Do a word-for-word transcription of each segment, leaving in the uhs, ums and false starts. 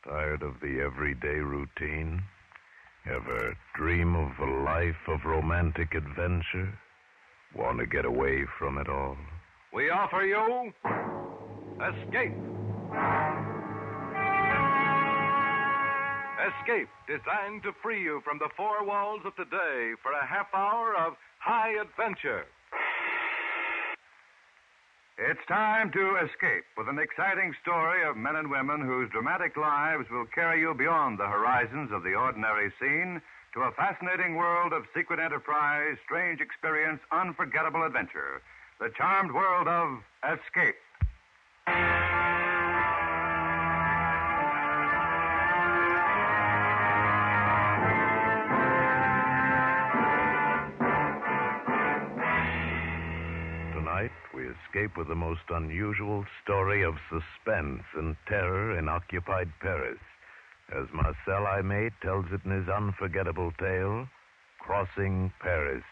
Tired of the everyday routine? Ever dream of a life of romantic adventure? Want to get away from it all? We offer you Escape. Escape, designed to free you from the four walls of today for a half hour of high adventure. It's time to escape with an exciting story of men and women whose dramatic lives will carry you beyond the horizons of the ordinary scene to a fascinating world of secret enterprise, strange experience, unforgettable adventure. The charmed world of Escape. Tonight, we escape with the most unusual story of suspense and terror in occupied Paris, as Marcel Aimé tells it in his unforgettable tale, Crossing Paris.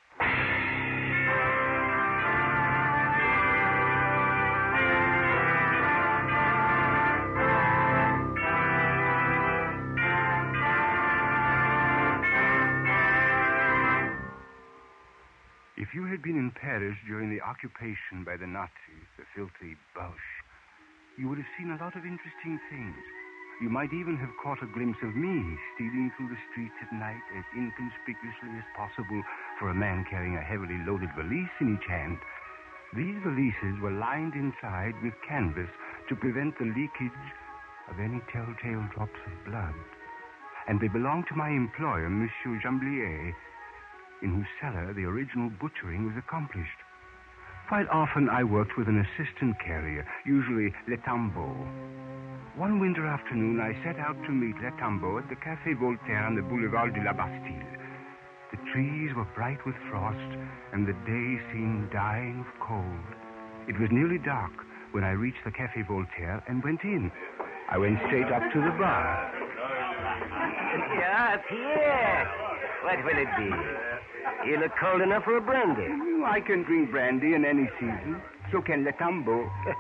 If you had been in Paris during the occupation by the Nazis, the filthy Boche, you would have seen a lot of interesting things. You might even have caught a glimpse of me stealing through the streets at night as inconspicuously as possible for a man carrying a heavily loaded valise in each hand. These valises were lined inside with canvas to prevent the leakage of any telltale drops of blood. And they belonged to my employer, Monsieur Jamblier, in whose cellar the original butchering was accomplished. Quite often I worked with an assistant carrier, usually Le Tambo. One winter afternoon I set out to meet Le Tambo at the Café Voltaire on the Boulevard de la Bastille. The trees were bright with frost, and the day seemed dying of cold. It was nearly dark when I reached the Café Voltaire and went in. I went straight up to the bar. Yeah, Pierre. What will it be? You look cold enough for a brandy. I can drink brandy in any season. So can Le Tambo.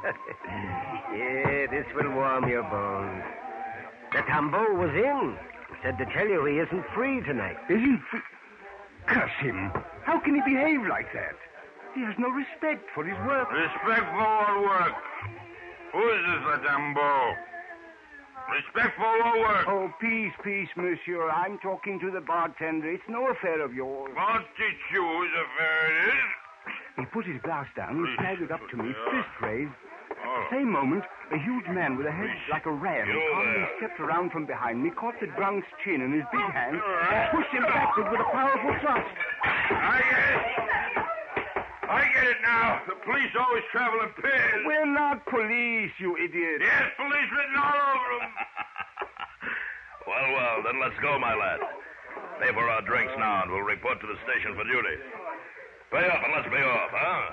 Yeah, this will warm your bones. Le Tambo was in. He said to tell you he isn't free tonight. Isn't free? Curse him. How can he behave like that? He has no respect for his work. Respect for what work? Who is this Le Tambo? Respect for what work? Oh, peace, peace, monsieur. I'm talking to the bartender. It's no affair of yours. I'll teach you whose affair it is. He put his glass down and staggered up to me, fist raised. Oh. At the same moment, a huge man with a head like a ram You calmly there. stepped around from behind me, caught the drunk's chin in his big hand, and pushed him backward with a powerful thrust. I get it. I get it now. The police always travel in pairs. We're not police, you idiot. Yes, police written all over them. Well, well, then let's go, my lad. Pay for our drinks now, and we'll report to the station for duty. Pay up and let's be off, huh?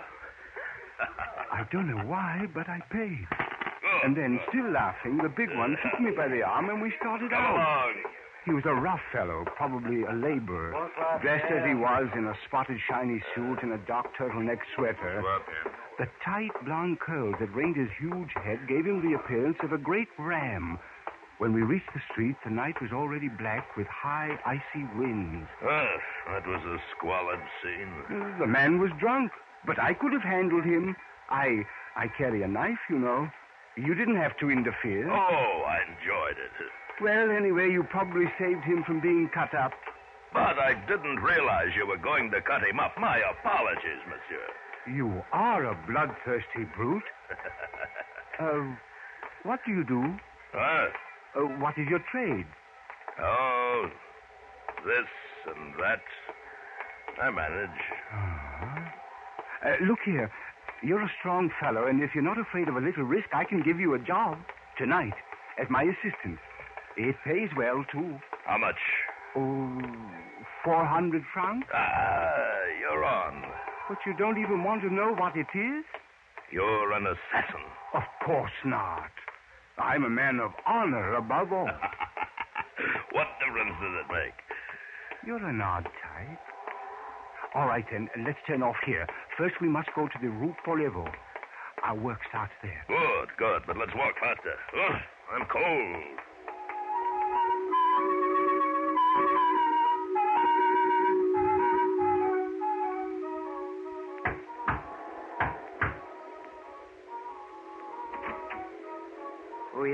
I don't know why, but I paid. Good. And then, still laughing, the big one took me by the arm and we started Come out. along. He was a rough fellow, probably a laborer, dressed as he was in a spotted shiny suit and a dark turtleneck sweater. Go up here. The tight blonde curls that ringed his huge head gave him the appearance of a great ram. When we reached the street, the night was already black with high, icy winds. Ah, that was a squalid scene. Uh, The man was drunk, but I could have handled him. I I carry a knife, you know. You didn't have to interfere. Oh, I enjoyed it. Well, anyway, you probably saved him from being cut up. But I didn't realize you were going to cut him up. My apologies, monsieur. You are a bloodthirsty brute. uh, what do you do? Huh? Uh, what is your trade? Oh, this and that. I manage. Uh, look here. You're a strong fellow, and if you're not afraid of a little risk, I can give you a job tonight as my assistant. It pays well, too. How much? Oh, four hundred francs? Ah, you're on. But you don't even want to know what it is? You're an assassin. Of course not. I'm a man of honor above all. What difference does it make? You're an odd type. All right, then, let's turn off here. First, we must go to the Rue Poliveau. Our work starts there. Good, good, but let's walk faster. Ugh, I'm cold.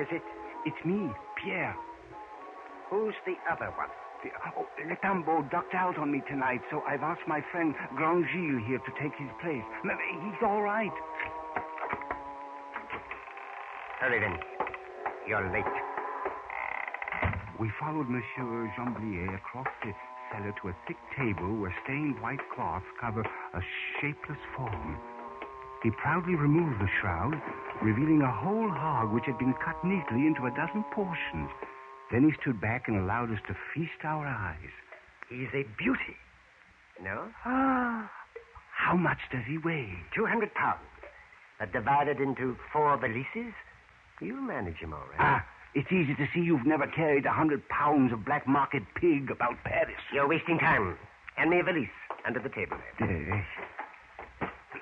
is it? It's me, Pierre. Who's the other one? The, oh, Le Tambo ducked out on me tonight, so I've asked my friend Grand Gilles here to take his place. He's all right. Hurry then. You're late. We followed Monsieur Jamblier across the cellar to a thick table where stained white cloths cover a shapeless form. He proudly removed the shroud, revealing a whole hog which had been cut neatly into a dozen portions. Then he stood back and allowed us to feast our eyes. He's a beauty. No? Ah, how much does he weigh? Two hundred pounds. But divided into four valises, you'll manage him all right. Ah, it's easy to see you've never carried a hundred pounds of black market pig about Paris. You're wasting time. Hand me a valise under the table there. Uh,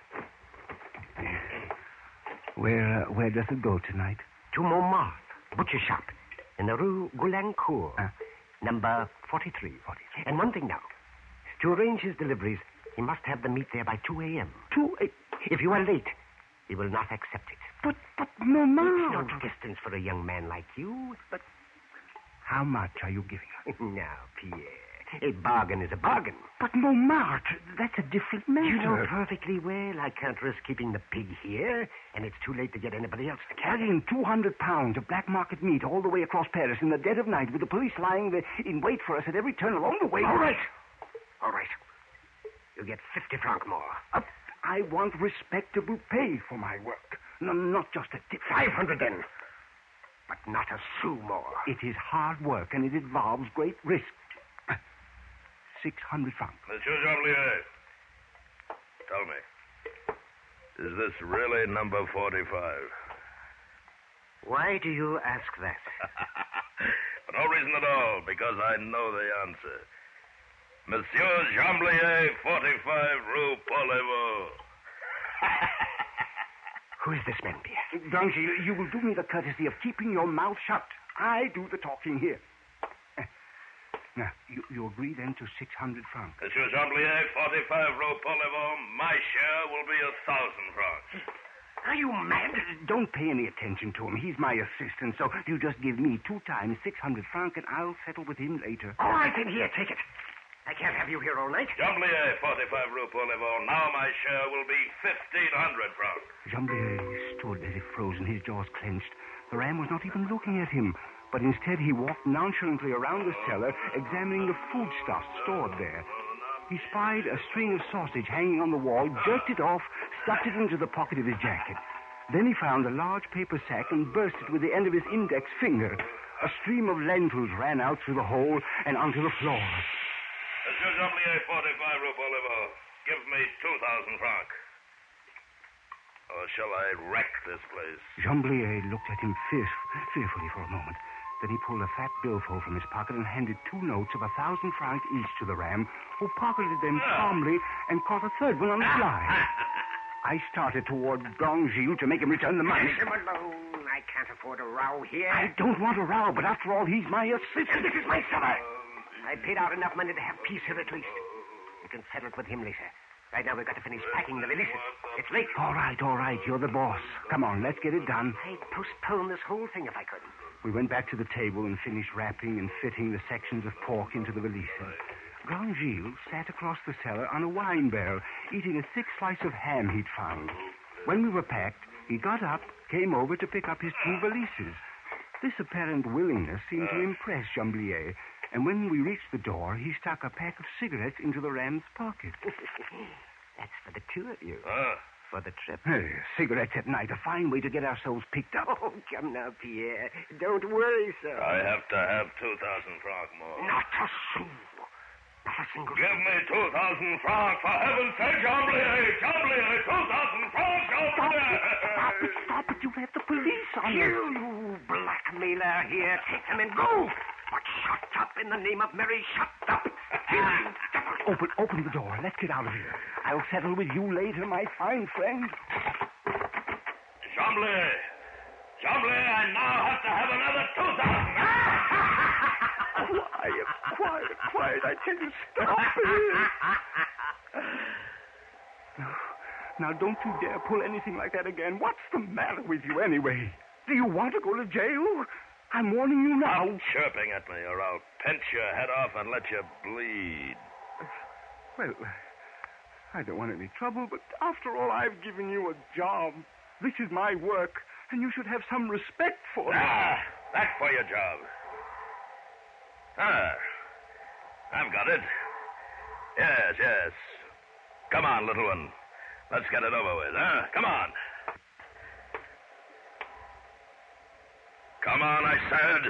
where, uh, where does it go tonight? To Montmartre, butcher shop, in the Rue Goulancourt, uh, number forty-three. forty-three. And one thing now. To arrange his deliveries, he must have the meat there by two a.m. Two a... If you are late, he will not accept it. But, but, Mama... It's no distance for a young man like you, but... How much are you giving us? Now, Pierre, a bargain is a bargain. But, Montmartre, that's a different matter. You know perfectly well I can't risk keeping the pig here, and it's too late to get anybody else to carry it. Carrying two hundred pounds of black market meat all the way across Paris in the dead of night with the police lying there in wait for us at every turn along the way. All right. All right. You get fifty francs more. Uh, I want respectable pay for my work. No, not just a tip. Five hundred then. But not a sou more. It is hard work, and it involves great risk. Six hundred francs. Monsieur Jamblier, tell me, is this really number forty-five? Why do you ask that? For no reason at all, because I know the answer. Monsieur Jamblier, forty-five Rue Paul-Levaux. Who is this man, Pierre? Grangy, you will do me the courtesy of keeping your mouth shut. I do the talking here. Now, you, you agree then to six hundred francs? Monsieur Jamblier, forty-five Rue Paul-Levaux, my share will be a thousand francs. Are you mad? Don't pay any attention to him. He's my assistant, so you just give me two times six hundred francs, and I'll settle with him later. All right, then, here, take it. I can't have you here all night. Jamblier, forty-five Rue Paul-Levaux, now my share will be fifteen hundred francs. Jamblier stood as if frozen, his jaws clenched. The ram was not even looking at him, but instead he walked nonchalantly around the cellar, examining the foodstuffs stored there. He spied a string of sausage hanging on the wall, jerked it off, stuffed it into the pocket of his jacket. Then he found a large paper sack and burst it with the end of his index finger. A stream of lentils ran out through the hole and onto the floor. Monsieur Jamblier, forty-five Rue Paul-Levaux, give me two thousand francs. Or shall I wreck this place? Jamblier looked at him fierce, fearfully for a moment. Then he pulled a fat billfold from his pocket and handed two notes of a thousand francs each to the ram, who pocketed them calmly and caught a third one on the fly. I started toward Grand Gilles to make him return the money. Leave him alone. I can't afford a row here. I don't want a row, but after all, he's my assistant. This is my cellar. I paid out enough money to have peace here at least. You can settle it with him later. Right now, we've got to finish packing the valises. It's late. All right, all right. You're the boss. Come on, let's get it done. I'd postpone this whole thing if I could. We went back to the table and finished wrapping and fitting the sections of pork into the valises. Grand Gilles sat across the cellar on a wine barrel, eating a thick slice of ham he'd found. When we were packed, he got up, came over to pick up his two valises. This apparent willingness seemed to impress Jamblier, and when we reached the door, he stuck a pack of cigarettes into the ram's pocket. That's for the two of you. Ah. For the trip. Hey, cigarettes at night, a fine way to get ourselves picked up. Oh, come now, Pierre. Don't worry, sir. I have to have two thousand francs more. Not a sou. Not a single Give me two thousand francs, for heaven's sake, Jamblier! Jamblier, two thousand francs, Jamblier! Stop it, stop it. You have the police on you. You, you blackmailer. Here, take them and go. But shut up in the name of Mary. Shut up. Open, open the door. Let's get out of here. I'll settle with you later, my fine friend. Jamblier! Jamblier, I now have to have another two thousand. Quiet, quiet, quiet. I tell you, stop it. Now, now, don't you dare pull anything like that again. What's the matter with you, anyway? Do you want to go to jail? I'm warning you now. Stop chirping at me, or I'll pinch your head off and let you bleed. Well, I don't want any trouble, but after all, I've given you a job. This is my work, and you should have some respect for it. Ah, that's for your job. Ah, I've got it. Yes, yes. Come on, little one. Let's get it over with, huh? Come on. Come on, I said.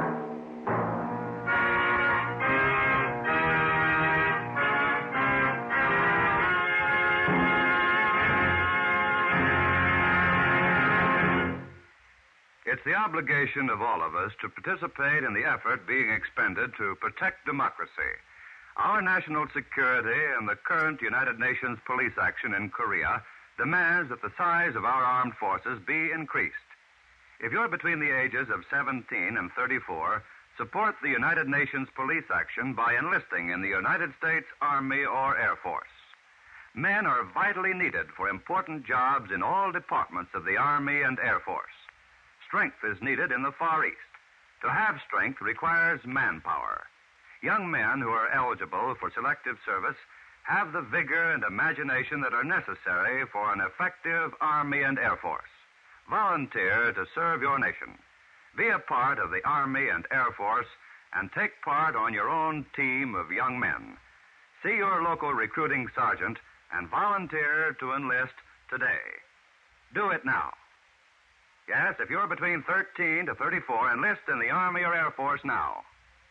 It's the obligation of all of us to participate in the effort being expended to protect democracy. Our national security and the current United Nations police action in Korea demands that the size of our armed forces be increased. If you're between the ages of seventeen and thirty-four, support the United Nations police action by enlisting in the United States Army or Air Force. Men are vitally needed for important jobs in all departments of the Army and Air Force. Strength is needed in the Far East. To have strength requires manpower. Young men who are eligible for selective service have the vigor and imagination that are necessary for an effective Army and Air Force. Volunteer to serve your nation. Be a part of the Army and Air Force and take part on your own team of young men. See your local recruiting sergeant and volunteer to enlist today. Do it now. Yes, if you're between thirteen to thirty-four, enlist in the Army or Air Force now.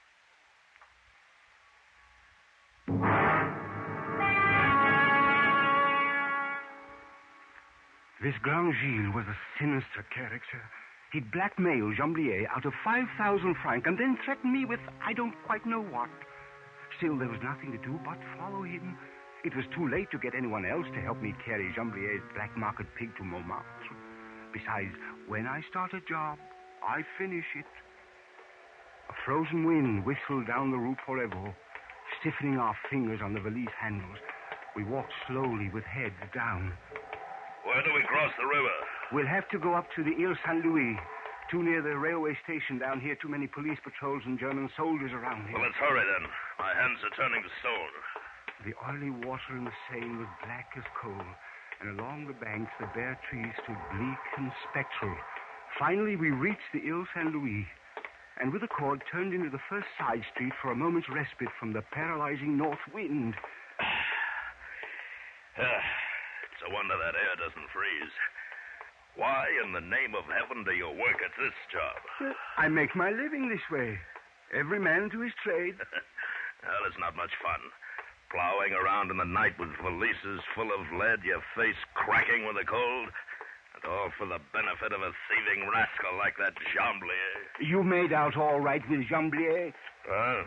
This Grand Gilles was a sinister character. He'd blackmailed Jamblier out of five thousand francs and then threatened me with I don't quite know what. Still, there was nothing to do but follow him. It was too late to get anyone else to help me carry Jamblier's black market pig to Montmartre. Besides, when I start a job, I finish it. A frozen wind whistled down the Rue Forever, stiffening our fingers on the valise handles. We walked slowly with heads down. Where do we cross the river? We'll have to go up to the Ile Saint-Louis. Too near the railway station down here. Too many police patrols and German soldiers around here. Well, let's hurry then. My hands are turning to stone. The oily water in the Seine was black as coal, and along the banks the bare trees stood bleak and spectral. Finally, we reached the Ile Saint-Louis, and with a cord turned into the first side street for a moment's respite from the paralyzing north wind. It's a wonder that air doesn't freeze. Why in the name of heaven do you work at this job? I make my living this way. Every man to his trade. Well, it's not much fun. Plowing around in the night with valises full of lead, your face cracking with the cold, and all for the benefit of a thieving rascal like that Jamblier. You made out all right with Jamblier. Huh?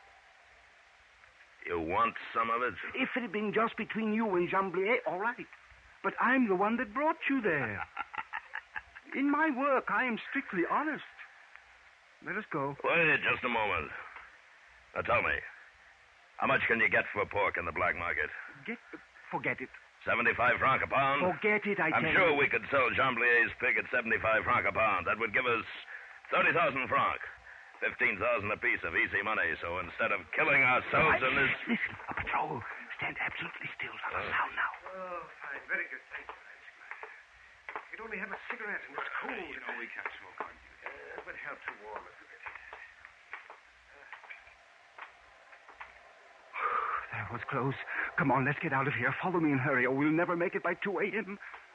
You want some of it? If it had been just between you and Jamblier, all right. But I'm the one that brought you there. In my work, I am strictly honest. Let us go. Wait just a moment. Now tell me, how much can you get for pork in the black market? Get... Forget it. seventy-five francs a pound? Forget it, I I'm tell sure you. we could sell Jamblier's pig at seventy-five francs a pound. That would give us thirty thousand francs. fifteen thousand apiece of easy money. So instead of killing ourselves in this... Listen, a patrol. Stand absolutely still. Not a sound now. Oh, fine. Very good. Thank you. You could only have a cigarette and it's cold. You know, we can't smoke on you. Uh, it would help to warm it a bit. That was close. Come on, let's get out of here. Follow me and hurry, or we'll never make it by two a.m.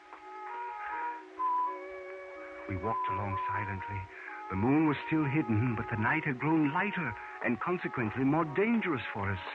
We walked along silently. The moon was still hidden, but the night had grown lighter and consequently more dangerous for us.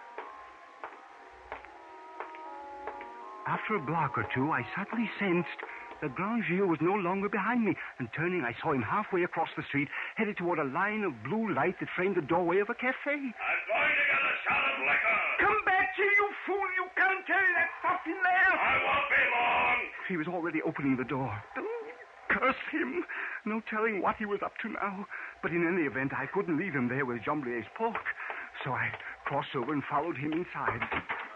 After a block or two, I suddenly sensed that Grand Gilles was no longer behind me, and turning, I saw him halfway across the street, headed toward a line of blue light that framed the doorway of a cafe. I'm going to get a shot of liquor. Come back here, you fool! You can't carry that stuff in there! I won't be long. He was already opening the door. Curse him! No telling what he was up to now. But in any event, I couldn't leave him there with Jamblier's pork. So I crossed over and followed him inside.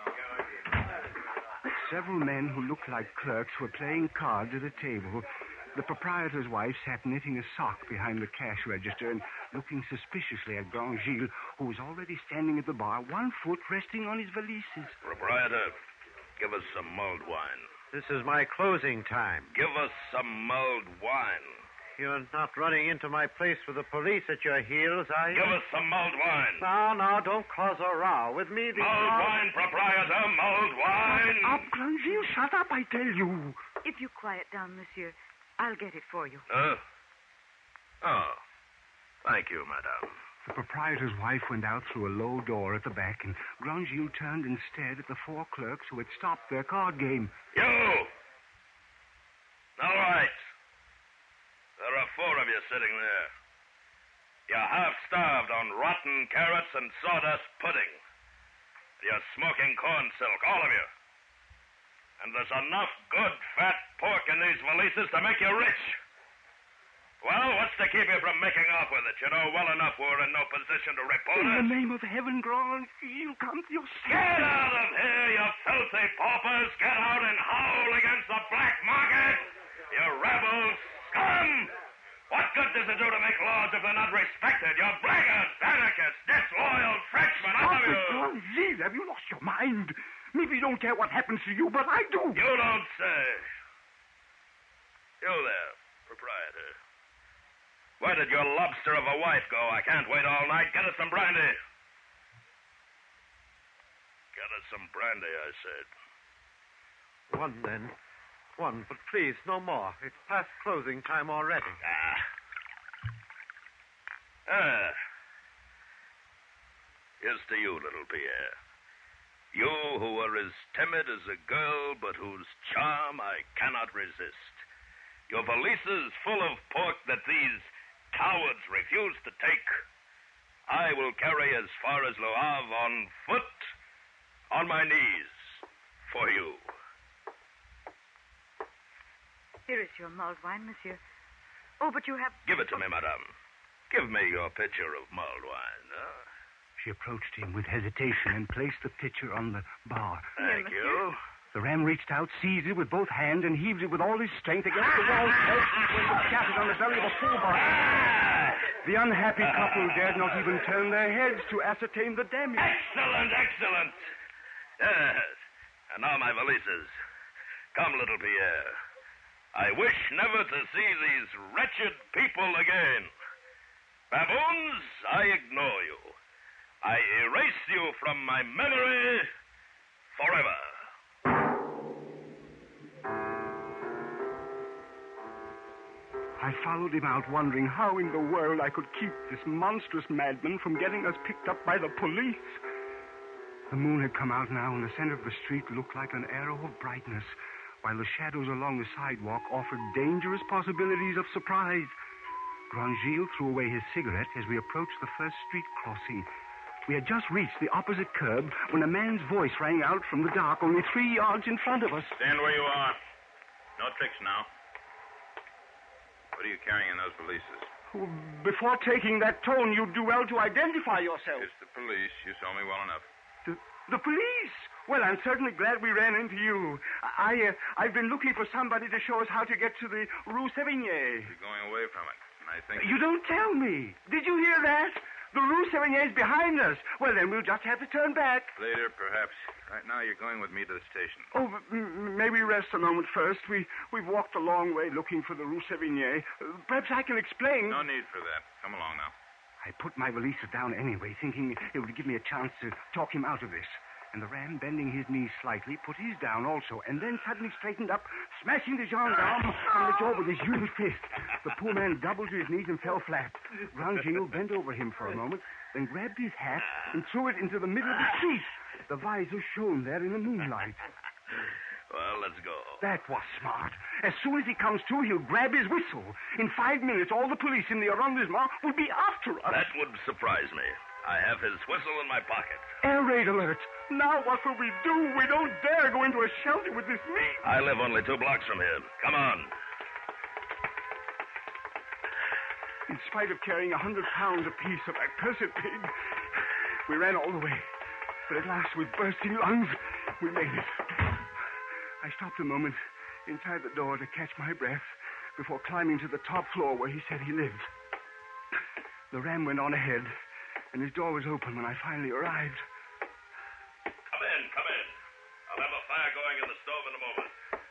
Several men who looked like clerks were playing cards at a table. The proprietor's wife sat knitting a sock behind the cash register and looking suspiciously at Grand Gilles, who was already standing at the bar, one foot resting on his valises. Proprietor, give us some mulled wine. This is my closing time. Give us some mulled wine. You're not running into my place with the police at your heels, are you? Give us some mulled wine. No, no, don't cause a row. With me, the... Mulled wine, proprietor, mulled wine. Shut up, Grand Gilles, shut up, I tell you. If you quiet down, monsieur, I'll get it for you. Uh, oh, thank you, madame. The proprietor's wife went out through a low door at the back, and Grand Gilles turned and stared at the four clerks who had stopped their card game. You! All right. There are four of you sitting there. You're half-starved on rotten carrots and sawdust pudding. You're smoking corn silk, all of you. And there's enough good, fat pork in these valises to make you rich. Well, what's to keep you from making off with it? You know well enough we're in no position to report In it. the name of heaven, Grand Gilles, come to your senses. Get out of here, you filthy paupers! Get out and howl against the black market! You rebel scum! What good does it do to make laws if they're not respected? You're blackguards, anarchists, disloyal Frenchmen, all of you! Grand Gilles, have you lost your mind? Maybe you don't care what happens to you, but I do. You don't say. You there, proprietor. Where did your lobster of a wife go? I can't wait all night. Get us some brandy. Get us some brandy, I said. One, then. One, but please, no more. It's past closing time already. Ah. Ah. Here's to you, little Pierre. You who are as timid as a girl, but whose charm I cannot resist. Your valises full of pork that these cowards refuse to take, I will carry as far as Le Havre on foot, on my knees, for you. Here is your mulled wine, monsieur. Oh, but you have... Give it to me, madame. Give me your pitcher of mulled wine. Huh? She approached him with hesitation and placed the pitcher on the bar. Thank Here, you. The ram reached out, seized it with both hands, and heaved it with all his strength against the wall, when it scattered on the belly of a full bottle. The unhappy couple dared not even turn their heads to ascertain the damage. Excellent, excellent. Yes. And now my valises. Come, little Pierre. I wish never to see these wretched people again. Baboons, I ignore you. I erase you from my memory forever. I followed him out, wondering how in the world I could keep this monstrous madman from getting us picked up by the police. The moon had come out now, and the center of the street looked like an arrow of brightness, while the shadows along the sidewalk offered dangerous possibilities of surprise. Grand Gilles threw away his cigarette as we approached the first street crossing. We had just reached the opposite curb when a man's voice rang out from the dark only three yards in front of us. Stand where you are. No tricks now. What are you carrying in those valises? Oh, before taking that tone, you'd do well to identify yourself. It's the police. You saw me well enough. The, the police? Well, I'm certainly glad we ran into you. I, uh, I've been looking for somebody to show us how to get to the Rue Sévigné. You're going away from it, and I think... You don't tell me. Did you hear that? The Rue Sévigné is behind us. Well, then we'll just have to turn back. Later, perhaps. Right now, you're going with me to the station. Oh, m- maybe rest a moment first. We, we've walked a long way looking for the Rue Sévigné. Uh, perhaps I can explain. No need for that. Come along now. I put my valises down anyway, thinking it would give me a chance to talk him out of this. And the ram, bending his knees slightly, put his down also, and then suddenly straightened up, smashing the gendarme on the jaw with his huge fist. The poor man doubled to his knees and fell flat. Grand Gilles bent over him for a moment, then grabbed his hat and threw it into the middle of the street. The visor shone there in the moonlight. Well, let's go. That was smart. As soon as he comes to, he'll grab his whistle. In five minutes, all the police in the arrondissement will be after us. That would surprise me. I have his whistle in my pocket. Air raid alert. Now what will we do? We don't dare go into a shelter with this meat. I live only two blocks from here. Come on. In spite of carrying a hundred pounds apiece of that cursed pig, we ran all the way. But at last, with bursting lungs, we made it. I stopped a moment inside the door to catch my breath. before climbing to the top floor where he said he lived. The ram went on ahead, and his door was open when I finally arrived. Come in, come in. I'll have a fire going in the stove in a moment.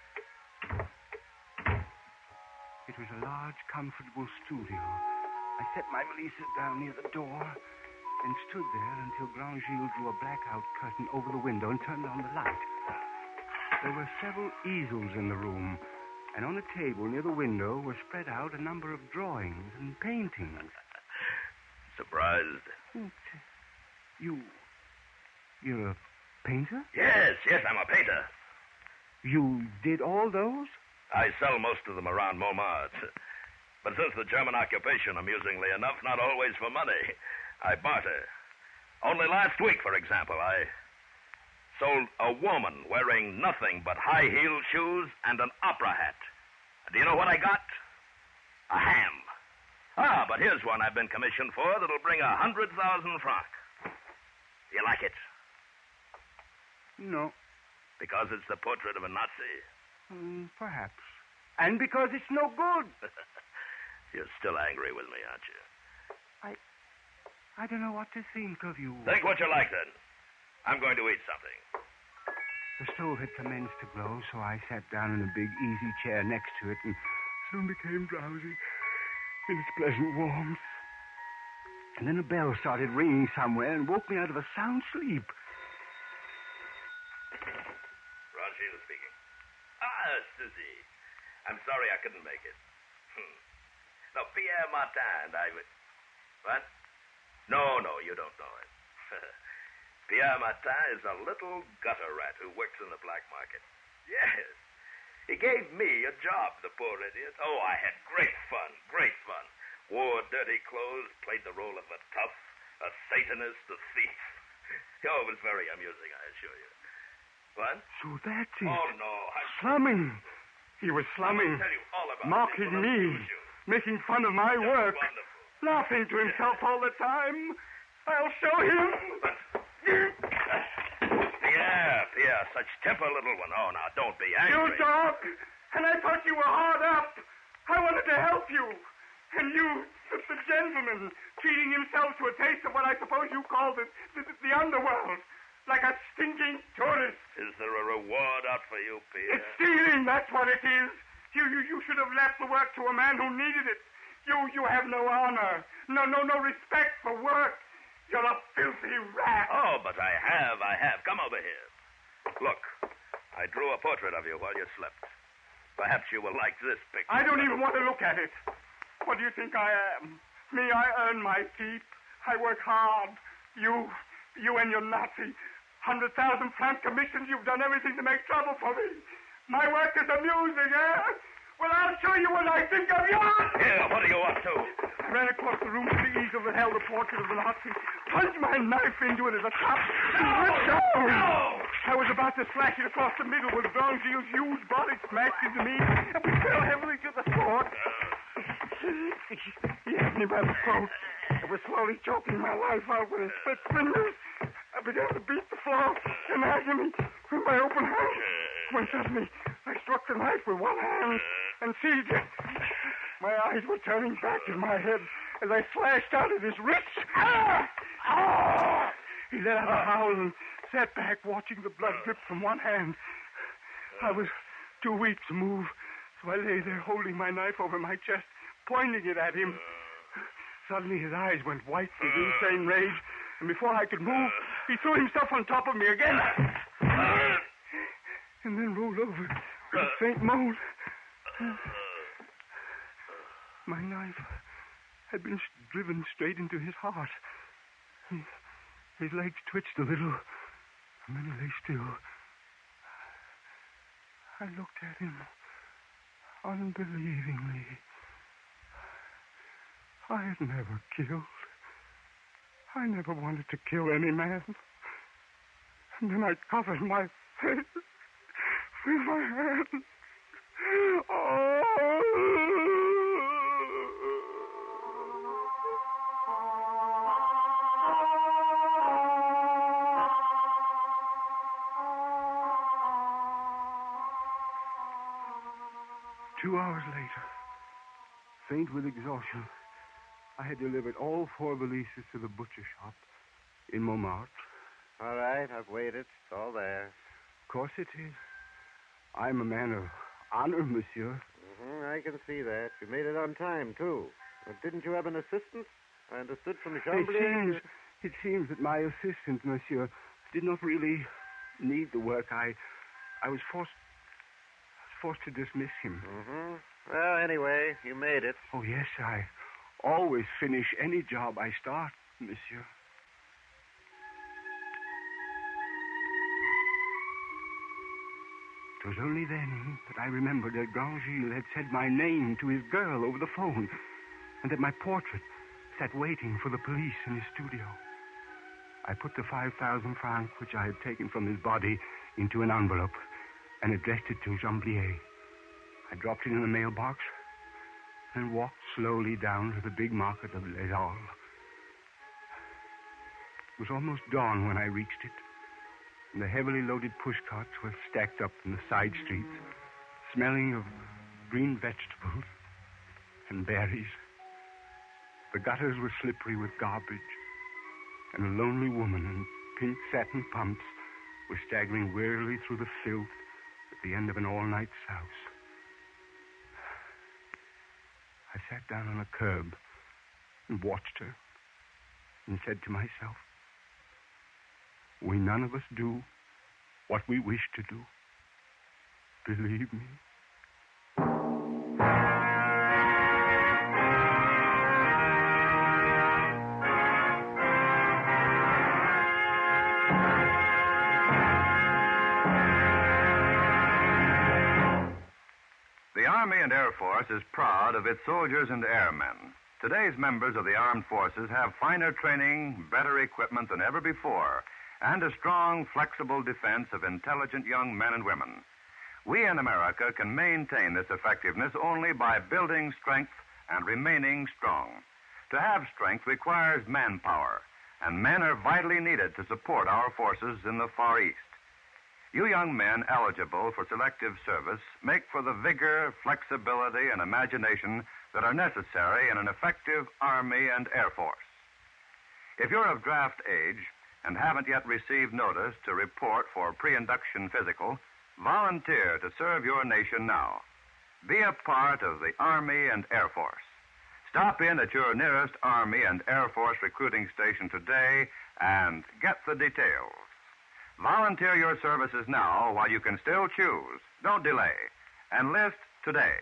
It was a large, comfortable studio. I set my valises down near the door and stood there until Grandgilles drew a blackout curtain over the window and turned on the light. There were several easels in the room, and on a table near the window were spread out a number of drawings and paintings. Surprised? You... You're a painter? Yes, yes, I'm a painter. You did all those? I sell most of them around Montmartre. But since the German occupation, amusingly enough, not always for money, I barter. Only last week, for example, I sold a woman wearing nothing but high-heeled shoes and an opera hat. Do you know what I got? A ham. Ah, but here's one I've been commissioned for that'll bring a hundred thousand francs. You like it? No. Because it's the portrait of a Nazi? Mm, perhaps. And because it's no good. You're still angry with me, aren't you? I... I don't know what to think of you. Think what you like, then. I'm going to eat something. The stove had commenced to glow, so I sat down in a big easy chair next to it and soon became drowsy in its pleasant warmth. And then a bell started ringing somewhere and woke me out of a sound sleep. Grandgilles speaking. Ah, Susie. I'm sorry I couldn't make it. Hmm. No, Pierre Martin and I... What? No, no, you don't know it. Pierre Martin is a little gutter rat who works in the black market. Yes. He gave me a job, the poor idiot. Oh, I had great fun, great fun. Wore dirty clothes, played the role of a tough, a Satanist, a thief. Oh, it was very amusing, I assure you. What? So that's it. Oh, no. I... Slumming. He was slumming. I'll tell you all about mocking it. me. Making fun of my That's work. wonderful. Laughing to himself all the time. I'll show him. But... Pierre, Pierre, such temper, little one. Oh, now, don't be angry. You dog! And I thought you were hard up. I wanted to help you. And you, the, the gentleman, treating himself to a taste of what I suppose you call the, the, the underworld. Like a stinking tourist. Is there a reward out for you, Pierre? It's stealing, that's what it is. You, you, you should have left the work to a man who needed it. You, you have no honor. No, no, no respect for work. You're a filthy rat. Oh, but I have, I have. Come over here. Look, I drew a portrait of you while you slept. Perhaps you will like this picture. I don't even want to look at it. What do you think I am? Me, I earn my keep. I work hard. You, you and your Nazi. Hundred thousand franc commissions. You've done everything to make trouble for me. My work is amusing, eh? Well, I'll show you what I think of you. Here, what are you up to? I ran across the room to the easel that held the portrait of the Nazi, plunged my knife into it at the top, and ripped down. No! I was about to slash it across the middle when Grandgilles' huge body smashed into me, and we fell heavily to the floor. He had me by the throat. I was slowly choking my life out with his split fingers. I began to beat the floor in agony with my open hand, when suddenly I struck the knife with one hand and seized it. My eyes were turning back in my head as I slashed out at his wrist. Ah! Ah! He let out a howl and sat back watching the blood drip from one hand. I was too weak to move, so I lay there holding my knife over my chest, pointing it at him. Suddenly his eyes went white with insane rage, and before I could move, he threw himself on top of me again. And then rolled over with a faint moan. My knife had been driven straight into his heart. He, his legs twitched a little, and then he lay still. I looked at him unbelievingly. I had never killed. I never wanted to kill any man. And then I covered my face with my hands. Oh! Two hours later, faint with exhaustion. I had delivered all four valises to the butcher shop in Montmartre. All right, I've waited. It's all there. Of course it is. I'm a man of honor, monsieur. Mm-hmm, I can see that. You made it on time, too. But didn't you have an assistant? I understood from It Chamblier... seems, it seems that my assistant, monsieur, did not really need the work. I I was forced forced to dismiss him. Mm-hmm. Well, anyway, you made it. Oh, yes, I always finish any job I start, monsieur. It was only then that I remembered that Grandgilles had said my name to his girl over the phone, and that my portrait sat waiting for the police in his studio. I put the five thousand francs which I had taken from his body into an envelope and addressed it to Chamblier. I dropped it in the mailbox and walked slowly down to the big market of Les Halles. It was almost dawn when I reached it, and the heavily loaded pushcarts were stacked up in the side streets, smelling of green vegetables and berries. The gutters were slippery with garbage, and a lonely woman in pink satin pumps was staggering wearily through the filth at the end of an all-night souse. I sat down on a curb and watched her and said to myself, we none of us do what we wish to do. Believe me. The Army and Air Force is proud of its soldiers and airmen. Today's members of the armed forces have finer training, better equipment than ever before, and a strong, flexible defense of intelligent young men and women. We in America can maintain this effectiveness only by building strength and remaining strong. To have strength requires manpower, and men are vitally needed to support our forces in the Far East. You young men eligible for selective service make for the vigor, flexibility, and imagination that are necessary in an effective Army and Air Force. If you're of draft age and haven't yet received notice to report for pre-induction physical, volunteer to serve your nation now. Be a part of the Army and Air Force. Stop in at your nearest Army and Air Force recruiting station today and get the details. Volunteer your services now while you can still choose. Don't delay. Enlist today.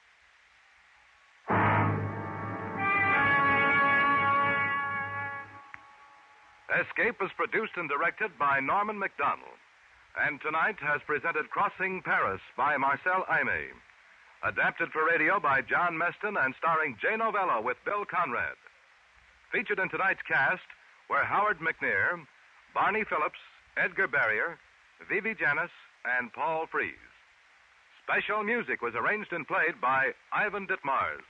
Escape is produced and directed by Norman MacDonald, and tonight has presented Crossing Paris by Marcel Aimé. Adapted for radio by John Meston and starring Jay Novello with Bill Conrad. Featured in tonight's cast were Howard McNear, Barney Phillips, Edgar Barrier, Vivi Janis, and Paul Frees. Special music was arranged and played by Ivan Ditmars.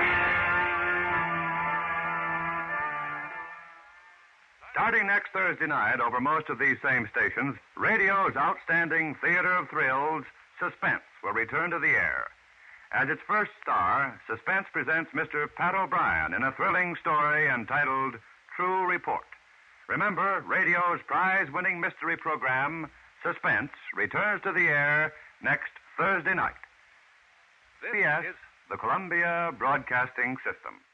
Starting next Thursday night over most of these same stations, radio's outstanding theater of thrills, Suspense, will return to the air. As its first star, Suspense presents Mister Pat O'Brien in a thrilling story entitled True Report. Remember, radio's prize-winning mystery program, Suspense, returns to the air next Thursday night. This P S. is The Columbia Broadcasting System.